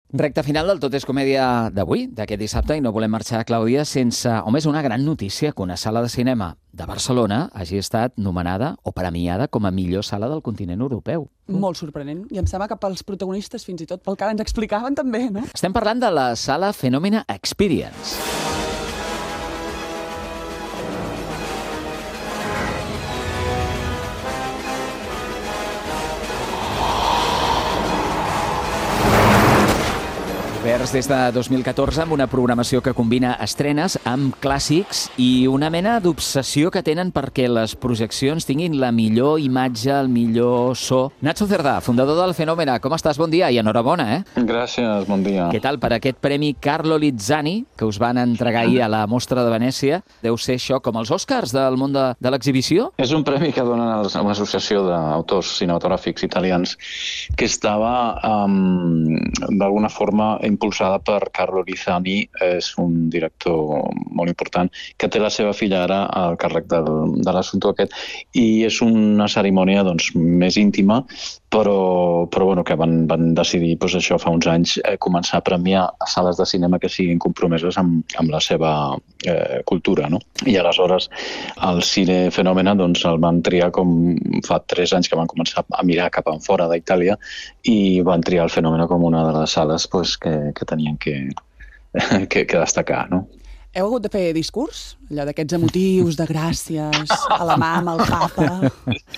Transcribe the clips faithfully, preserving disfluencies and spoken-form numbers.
Recte final del Tot és Comèdia d'avui, d'aquest dissabte, i no volem marxar, Clàudia, sense, o més, una gran notícia, que una sala de cinema de Barcelona hagi estat nomenada o premiada com a millor sala del continent europeu. Molt sorprenent. I em sembla que pels protagonistes, fins i tot pel que ara ens explicaven també, no? Estem parlant de la sala Phenomena Experience. Oberts des de dos mil catorze amb una programació que combina estrenes amb clàssics i una mena d'obsessió que tenen perquè les projeccions tinguin la millor imatge, el millor so. Nacho Cerdà, fundador del Phenomena, com estàs? Bon dia i enhorabona, eh? Gràcies, bon dia. Què tal per aquest premi Carlo Lizzani que us van entregar ahir a la Mostra de Venècia? Deu ser això com els Oscars del món de, de l'exhibició? És un premi que donen a l'Associació d'Autors Cinematogràfics Italians que estava um, d'alguna forma impulsada per Carlo Lizzani, és un director molt important, que té la seva filla ara al càrrec del, de l'assumpte aquest, i és una cerimònia doncs, més íntima, però, però bueno, que van, van decidir doncs, això fa uns anys eh, començar a premiar sales de cinema que siguin compromeses amb, amb la seva eh, cultura, no? I aleshores el Cine Phenomena doncs, el van triar com fa tres anys que van començar a mirar cap en fora d'Itàlia i van triar el Phenomena com una de les sales pues, que, que tenien que, que, que destacar, no? Heu hagut de fer discurs? Allò d'aquests emotius, de gràcies, a la mà amb el papa...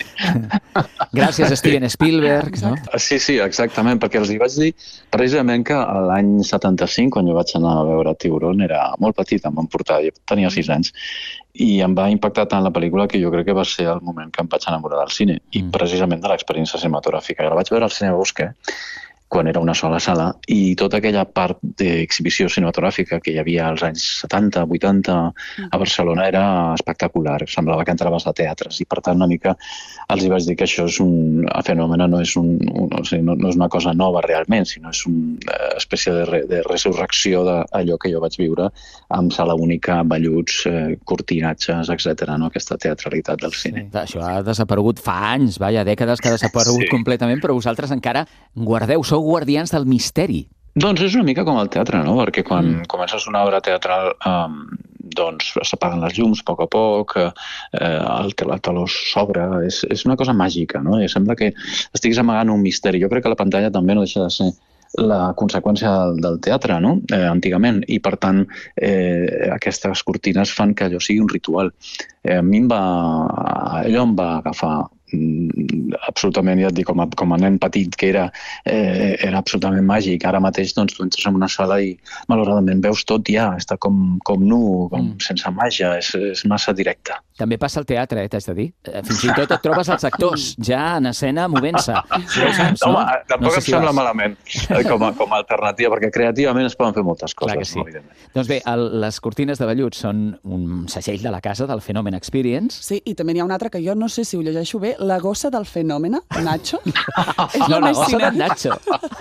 Gràcies a Steven Spielberg, no? Sí, sí, exactament, perquè els hi vaig dir precisament que l'any setanta-cinc, quan jo vaig anar a veure Tiburón, era molt petit, em van portar, jo tenia sis anys, i em va impactar tant la pel·lícula que jo crec que va ser el moment que em vaig enamorar del cine, i precisament de l'experiència cinematogràfica. La vaig veure al Cine Bosque, quan era una sola sala, i tota aquella part d'exhibició cinematogràfica que hi havia als anys setanta, vuitanta a Barcelona era espectacular, semblava que entraves a teatres, i per tant una mica els hi vaig dir que això és un fenomen, no és, un, un, o sigui, no, no és una cosa nova realment, sinó és una espècie de, re, de resurrecció d'allò que jo vaig viure amb sala única, velluts, eh, cortinatges, etcètera, no? Aquesta teatralitat del cine. Sí, això ha desaparegut fa anys, vaja, dècades que ha desaparegut sí. completament, però vosaltres encara guardeu, sou guardians del misteri. Doncs és una mica com el teatre, no? Perquè quan mm. comences una obra teatral um, doncs s'apaguen les llums a poc a poc, eh, el, el teló s'obre, és, és una cosa màgica, no? I sembla que estiguis amagant un misteri. Jo crec que la pantalla també no deixa de ser la conseqüència del teatre, no? Eh, antigament, i per tant eh, aquestes cortines fan que allò sigui un ritual. Eh, a mi em va, allò em va agafar absolutament, ja et dic, com a, com a nen petit que era, eh, era absolutament màgic. Ara mateix doncs, tu entres en una sala i malauradament veus tot ja, està com, com nu, com mm. sense màgia, és, és massa directe. També passa al teatre, eh, t'has de dir. Fins i tot et trobes els actors ja en escena movent-se. Sí, saps, no? Home, tampoc no sé em si sembla vas. malament com a, com a alternativa, perquè creativament es poden fer moltes coses. Clar que sí. No, doncs bé, el, les cortines de vellut són un segell de la casa del Phenomena Experience. Sí, i també n'hi ha una altra que jo no sé si ho llegeixo bé, la gossa del Phenomena, Nacho. És no, la gossa de Nacho.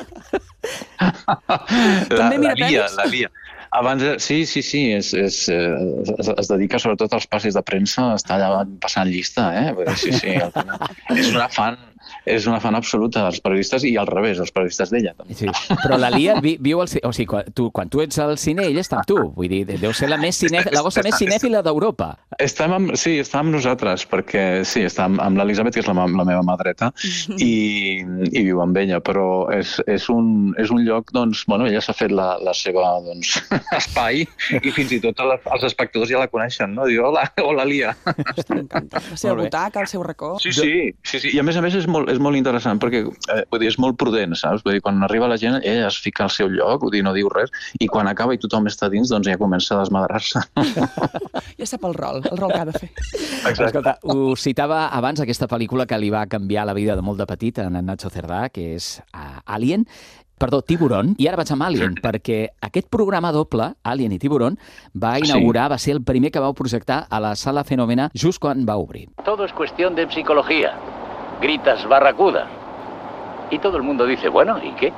la, la Lia, la Lia. Abans, sí, sí, sí, és, és, es, es dedica sobretot als passes de premsa, està allà passant llista, eh? Sí, sí, és una fan, és una fan absoluta dels periodistes i al revés, els periodistes d'ella. També. Sí, però la Lia vi, viu al cine, o sigui, quan tu, quan tu ets al cine, ella està amb tu, vull dir, deu ser la, més cine, la gossa més cinèfila d'Europa. Estem amb, sí, està amb nosaltres, perquè sí, està amb, amb l'Elisabet, que és la, la meva mà dreta, i, i viu amb ella, però és, és, un, és un lloc, doncs, bueno, ella s'ha fet la, la seva, doncs, espai, i fins i tot els espectadors ja la coneixen, no? Diu, hola, hola, Lia. M'encanta. La seva butaca, el seu racó. Sí, sí, sí, sí, i a més a més és molt, és molt interessant, perquè eh, vull dir, és molt prudent, saps? Vull dir, quan arriba la gent, ella es fica al seu lloc, vull dir, no diu res, i quan acaba i tothom està dins, doncs ja comença a desmadrar-se. Ja sap el rol, el rol que ha de fer. Exacte. Escolta, ho citava abans, aquesta pel·lícula que li va canviar la vida de molt de petit a en Nacho Cerdà, que és uh, Alien, perdó, Tiburón, i ara vaig amb Alien, perquè aquest programa doble, Alien i Tiburón, va inaugurar, sí. va ser el primer que vau projectar a la Sala Phenomena just quan va obrir. Todo es cuestión de psicología. Gritas barracuda. Y todo el mundo dice, bueno, ¿y qué?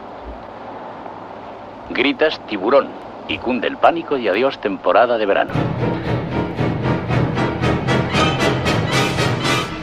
Gritas tiburón y cunde el pánico y adiós temporada de verano.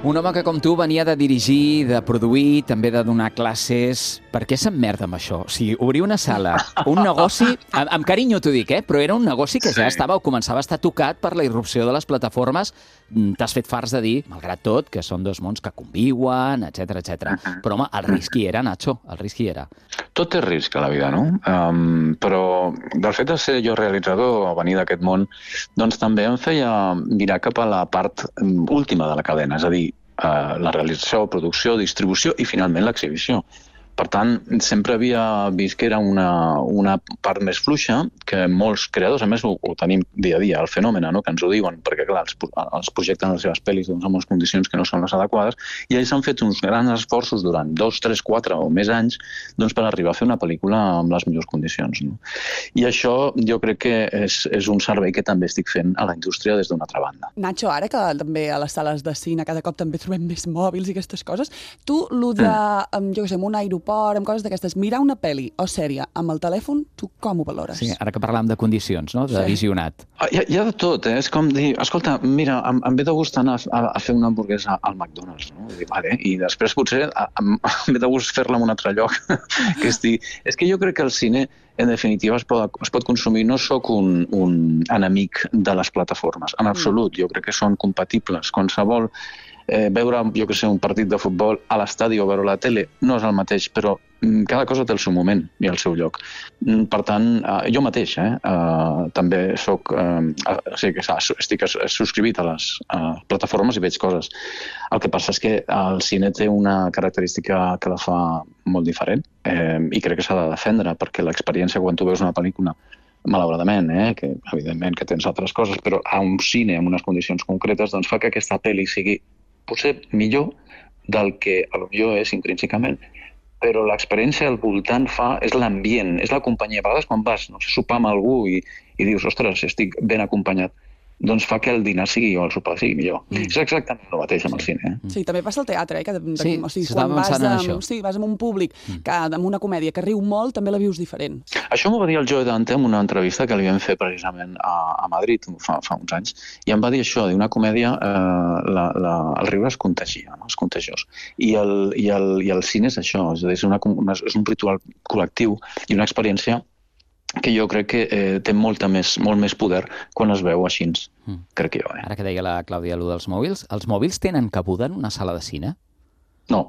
Un home que, com tu, venia de dirigir, de produir, també de donar classes. Per què s'emmerda amb això? O sigui, obrir una sala, un negoci... Amb, amb carinyo t'ho dic, eh? Però era un negoci que sí. ja estava o començava a estar tocat per la irrupció de les plataformes. T'has fet farts de dir, malgrat tot, que són dos mons que conviuen, etcètera, etcètera. Uh-huh. Però, home, el risc hi era, Nacho, el risc hi era. Tot té risc a la vida, no? Um, però del fet de ser jo realitzador o venir d'aquest món, doncs també em feia mirar cap a la part última de la cadena, és a dir, uh, la realització, producció, distribució i finalment l'exhibició. Per tant, sempre havia vist que era una, una part més fluixa, que molts creadors, a més ho, ho tenim dia a dia, el fenomen, no? Que ens ho diuen, perquè clar, els, els projecten les seves pel·lis doncs, en unes condicions que no són les adequades, i ells han fet uns grans esforços durant dos, tres, quatre o més anys doncs, per arribar a fer una pel·lícula amb les millors condicions. No? I això jo crec que és, és un servei que també estic fent a la indústria des d'una altra banda. Nacho, ara que també a les sales de cine cada cop també trobem més mòbils i aquestes coses, tu, lo de, mm. jo què sé, un aeroport, amb coses d'aquestes, mirar una pel·li o sèrie amb el telèfon, tu com ho valores? Sí, ara que parlàvem de condicions, no? De sí. visionat. Hi ha, hi ha de tot, eh? És com dir, escolta, mira, em, em ve de gust anar a, a fer una hamburguesa al McDonald's, no? I, vale, i després potser em, em ve de gust fer-la en un altre lloc. que estigui... És que jo crec que el cine, en definitiva, es pot, es pot consumir. No sóc un, un enemic de les plataformes, en absolut. Jo crec que són compatibles. Qualsevol Eh, veure, jo que sé, un partit de futbol a l'estadi o veure la tele no és el mateix, però mm, cada cosa té el seu moment i el seu lloc. Mm, per tant, eh, jo mateix eh, eh, també soc, eh, o sigui, estic subscrivit a les eh, plataformes i veig coses. El que passa és que el cine té una característica que la fa molt diferent eh, i crec que s'ha de defendre, perquè l'experiència quan tu veus una pel·lícula malauradament, eh, que evidentment que tens altres coses, però a un cine amb unes condicions concretes doncs fa que aquesta pel·li sigui potser millor del que potser és intrínsecament, però l'experiència al voltant fa, és l'ambient, és la companyia. A vegades quan vas, no sé, sopar amb algú i, i dius, ostres, estic ben acompanyat, doncs fa que el dinar sigui o el sopar sigui millor. Mm. És exactament el mateix amb el cine. Eh? Sí, també passa al teatre, eh? Que, de, sí, o sigui, quan vas amb, sí, vas amb un públic mm. que amb una comèdia que riu molt, també la vius diferent. Això m'ho va dir el Joe Dante en una entrevista que li vam fer precisament a, a Madrid fa, fa uns anys, i em va dir això, d'una comèdia, eh, la, la, el riure es contagia, no? És contagiós. I el, i, el, I el cine és això, és, és, una, una, és un ritual col·lectiu i una experiència que jo crec que eh, té molta més, molt més poder quan es veu així, mm. crec que jo. Eh? Ara que deia la Clàudia allò dels mòbils, els mòbils tenen cabuda en una sala de cine? No.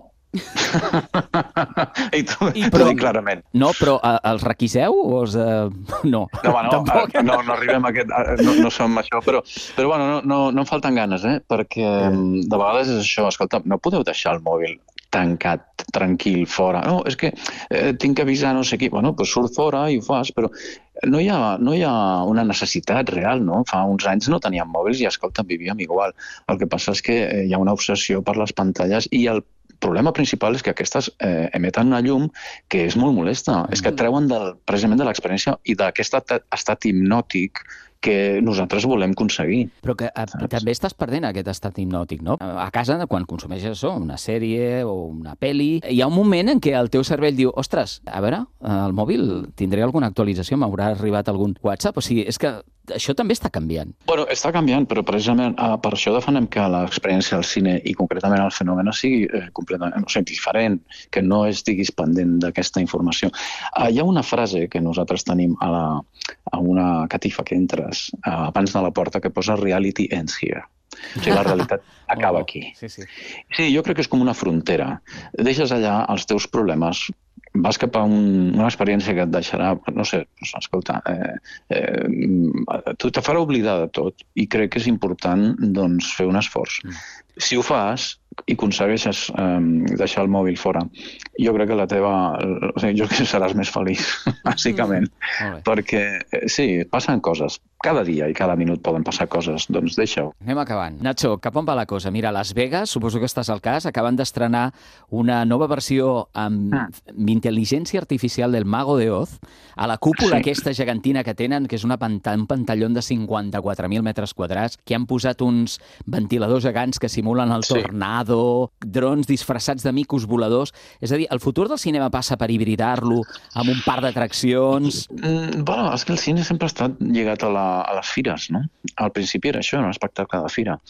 I t'ho dic clarament. No, però eh, els requiseu o els... Eh... No, no, bueno, eh, no, no arribem a aquest... Eh, no, no som això, però, però bueno, no, no, no em falten ganes, eh? Perquè mm. de vegades és això, escolta, no podeu deixar el mòbil tancat, tranquil, fora. No, és que eh, tinc que avisar no sé qui. Bueno, doncs surt fora i ho fas, però no hi ha, no hi ha una necessitat real, no? Fa uns anys no teníem mòbils i, escolta, vivíem igual. El que passa és que eh, hi ha una obsessió per les pantalles i el problema principal és que aquestes eh, emeten una llum que és molt molesta. Mm. És que treuen del, precisament de l'experiència i d'aquest estat hipnòtic que nosaltres volem aconseguir. Però que a, també estàs perdent aquest estat hipnòtic, no? A casa, quan consumeixes això, una sèrie o una pel·li, hi ha un moment en què el teu cervell diu, ostres, a veure, el mòbil tindré alguna actualització, m'haurà arribat algun WhatsApp, o sigui, és que això també està canviant. Bueno, està canviant, però precisament eh, per això defensem que l'experiència al cine i concretament el fenomen sigui eh, completament o sigui, diferent, que no estiguis pendent d'aquesta informació. Eh, hi ha una frase que nosaltres tenim a, la, a una catifa que entres eh, abans de la porta que posa reality ends here. O sigui, la realitat acaba aquí. Sí, sí. Sí, jo crec que és com una frontera. Deixes allà els teus problemes, vas cap a un, una experiència que et deixarà, no sé, doncs, escolta, eh, eh, tu te farà oblidar de tot i crec que és important doncs, fer un esforç. Mm. Si ho fas i aconsegueixes eh, deixar el mòbil fora, jo crec que la teva... O sigui, jo crec que seràs més feliç, bàsicament. Mm. Perquè, eh, sí, passen coses. Cada dia i cada minut poden passar coses, doncs deixa-ho. Anem acabant. Nacho, cap on va la cosa? Mira, Las Vegas, suposo que estàs al cas, acaben d'estrenar una nova versió amb mm. intel·ligència artificial del Mago de Oz, a la cúpula sí. aquesta gegantina que tenen, que és una panta, un pantalló de cinquanta-quatre mil metres quadrats, que han posat uns ventiladors gegants que simulen el sí. tornado, drons disfressats de micos voladors. És a dir, el futur del cinema passa per hibridar-lo amb un parc d'atraccions... Mm, bueno, és que el cine sempre ha estat lligat a la a les fires, no? Al principi era això, un espectacle de fira.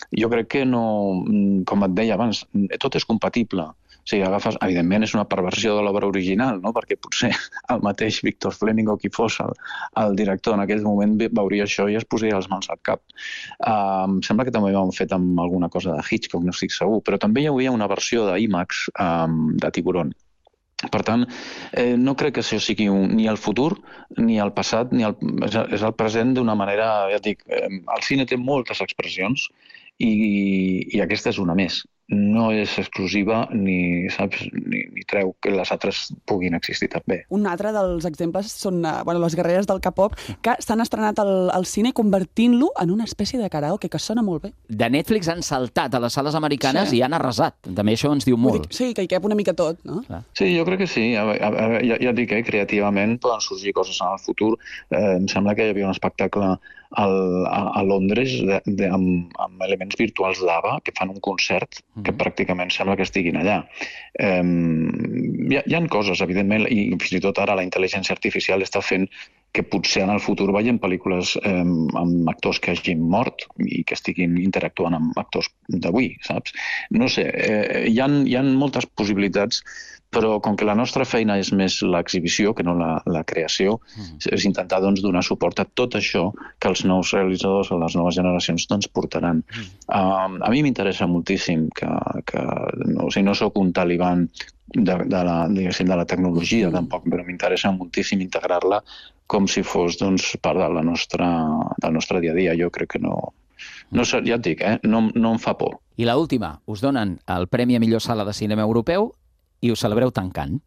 jo crec que no, com et deia abans, tot és compatible. O sigui, agafes, evidentment és una perversió de l'obra original, no? Perquè potser el mateix Victor Fleming o qui fos el, el director en aquell moment veuria això i es posaria les mans al cap. Uh, em sembla que també ho han fet amb alguna cosa de Hitchcock, no estic segur, però també hi havia una versió d'IMAX um, de Tiburón. Per tant, eh, no crec que això sigui un, ni el futur, ni el passat, ni el, és el present d'una manera, ja et dic, eh, el cine té moltes expressions i, i aquesta és una més. No és exclusiva ni, saps, ni, ni treu que les altres puguin existir també. Un altre dels exemples són uh, bueno, les guerreres del K-pop, que s'han estrenat al, al cine convertint-lo en una espècie de karaoke, que sona molt bé. De Netflix han saltat a les sales americanes sí. i han arrasat. També això ens diu molt. Dic, sí, que hi cap una mica tot, no? Clar. Sí, jo crec que sí. A, a, a, ja, ja et dic, eh, creativament poden sorgir coses en el futur. Eh, em sembla que hi havia un espectacle al, a, a Londres de, de, amb, amb elements virtuals d'Ava que fan un concert que mm. pràcticament sembla que estiguin allà. Eh, hi, ha, hi ha coses, evidentment, i fins i tot ara la intel·ligència artificial està fent que potser en el futur veiem pel·lícules eh, amb actors que hagin mort i que estiguin interactuant amb actors d'avui, saps? No sé, eh, hi ha, hi ha moltes possibilitats, però com que la nostra feina és més l'exhibició que no la, la creació, mm. és intentar doncs, donar suport a tot això que els nous realitzadors o les noves generacions doncs, portaran. Mm. Um, a mi m'interessa moltíssim que, que no, o sigui, no soc un taliban de, de, la, de la tecnologia, mm. tampoc, però m'interessa moltíssim integrar-la com si fos doncs, part de la nostra, del nostre dia a dia. Jo crec que no... no ja et dic, eh? no, no em fa por. I l'última, us donen el Premi a millor sala de cinema europeu i ho celebreu tancant.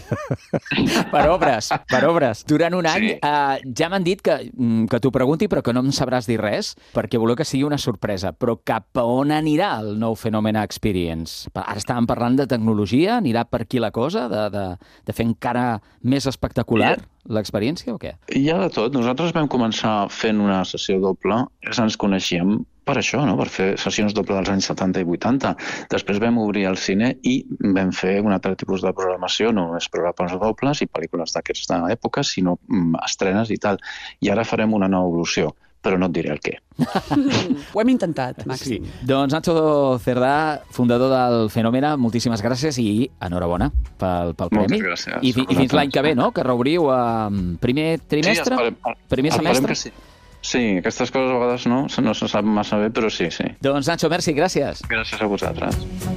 per obres, per obres. Durant un any, sí. eh, ja m'han dit que, que t'ho pregunti, però que no em sabràs dir res, perquè voleu que sigui una sorpresa. Però cap a on anirà el nou Phenomena Experience? Ara estàvem parlant de tecnologia, anirà per aquí la cosa, de, de, de fer encara més espectacular yeah. l'experiència o què? Hi ha de tot. Nosaltres vam començar fent una sessió doble, ens coneixíem per això, no? Per fer sessions doble dels anys setanta i vuitanta. Després vam obrir el cine i vam fer un altre tipus de programació, no només programes dobles i pel·lícules d'aquesta època, sinó estrenes i tal. I ara farem una nova evolució, però no et diré el què. Ho hem intentat, Màxim. Sí. Doncs Nacho Cerdà, fundador del Phenomena, moltíssimes gràcies i enhorabona pel, pel premi. Moltes gràcies. I, i fins l'any que ve, no? Que reobriu a primer trimestre? Sí, esperem, primer semestre? Que sí. Sí, aquestes coses a vegades no, no se sap massa bé, però sí, sí. Doncs Nacho, merci, gràcies. Gràcies a vosaltres.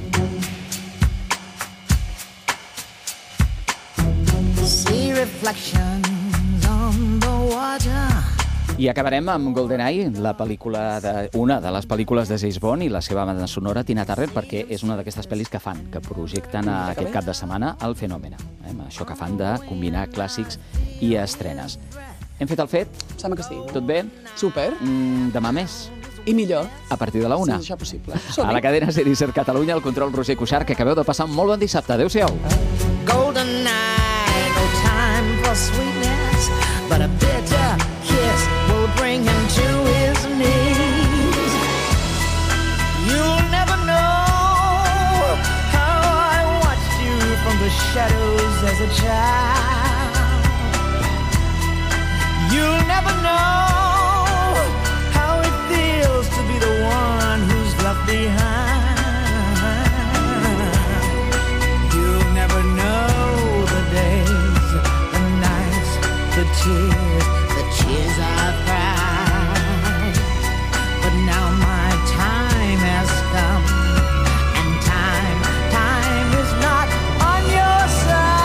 See reflections on the water. I acabarem amb GoldenEye, la pel·lícula de, una de les pel·lícules de James Bond i la seva banda sonora, Tina Turner, perquè és una d'aquestes pel·lis que fan, que projecten a aquest cap de setmana el Phenomena. Eh? Això que fan de combinar clàssics i estrenes. Hem fet el fet? Sembla que sí. Tot bé? Super. Mm, demà més. I millor. A partir de la una. Si és això possible. A la cadena Ser Catalunya, el control Roger Cuixart, que acabeu de passar un molt bon dissabte. Adéu-siau. Golden night, no time for sweetness, but a bitter kiss will bring him to his knees. You'll never know how I watched you from the shadows as a child. You'll never know how it feels to be the one who's left behind. You'll never know the days, the nights, the tears, the tears I've cried. But now my time has come, and time, time is not on your side.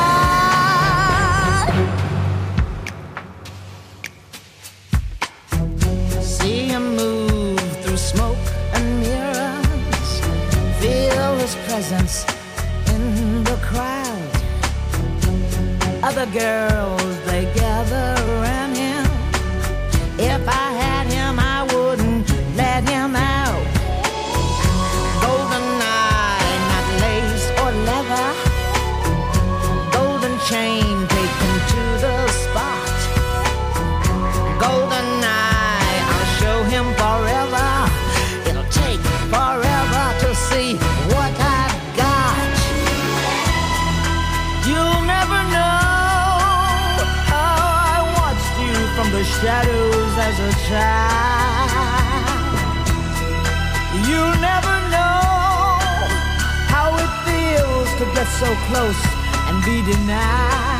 See him move through smoke and mirrors, feel his presence in the crowd. Other girls, they gather around him. If I had him, I wouldn't let him out. Golden eye, not lace or leather, golden chain taken to the spot. Golden eye, I'll show him forever. It'll take forever to see what I've got. You'll never know how I watched you from the shadows as a child. You'll never know how it feels to get so close and be denied.